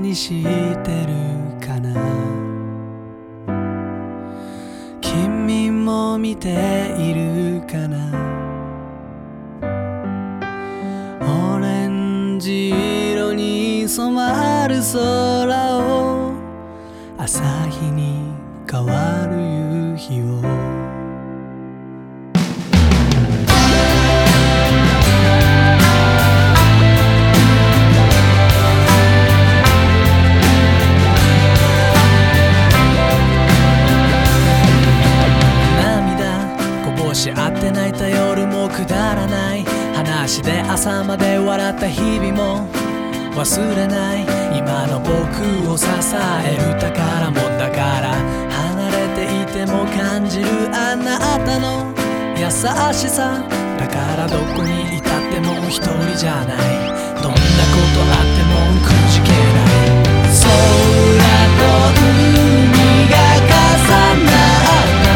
何してるかな。君も見ているかな。オレンジ色に染まる空を、朝日に変わる夕日を。会って泣いた夜もくだらない話で朝まで笑った日々も忘れない。今の僕を支える宝物だから、離れていても感じるあなたの優しさだから、どこにいたっても一人じゃない。どんなことあってもくじけない。空と海が重なった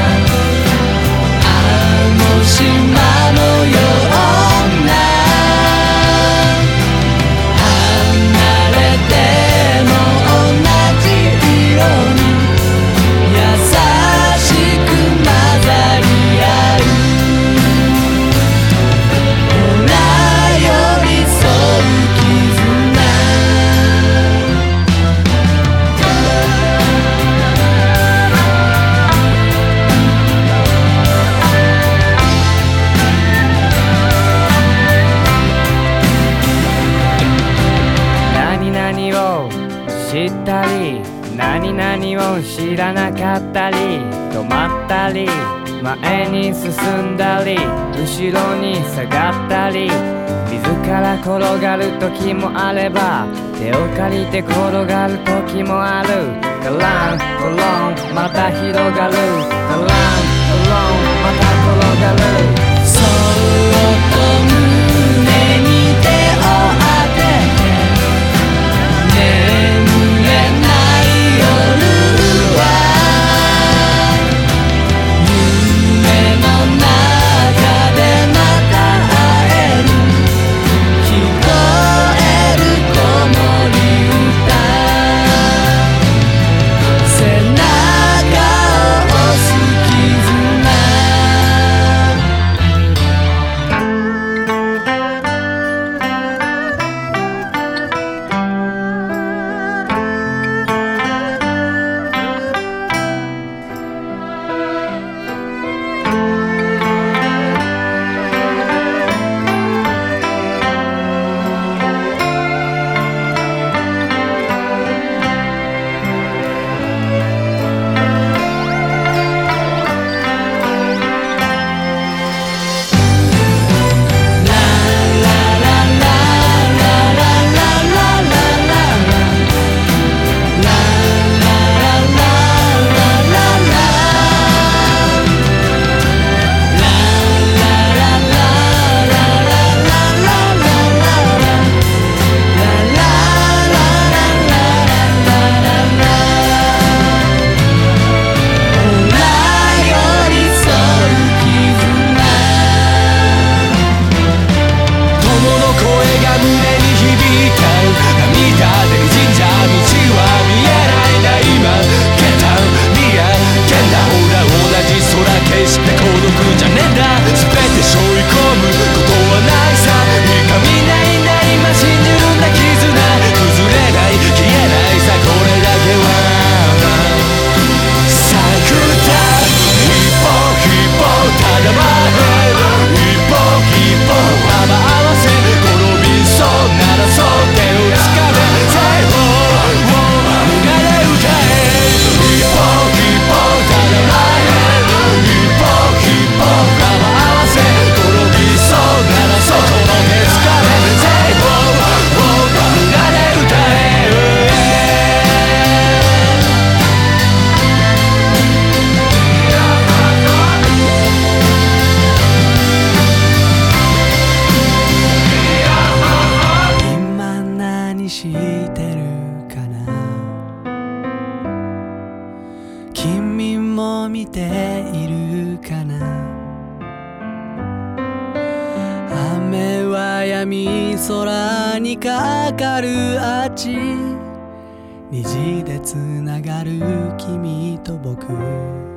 島のような、離れても同じ色に優しく混ざり合う。ほら寄り添う絆。 知ったり何々を知らなかったり、止まったり前に進んだり後ろに下がったり、自ら転がる時もあれば手を借りて転がる時もある。カランコロンまた広がる、カランコロンまた転がる。 そっと胸に手を当てて眠れない夜は、夢の中でまた会える。聞こえる子守歌、背中を押す絆。 闇空にかかるあっち虹でつながる君と僕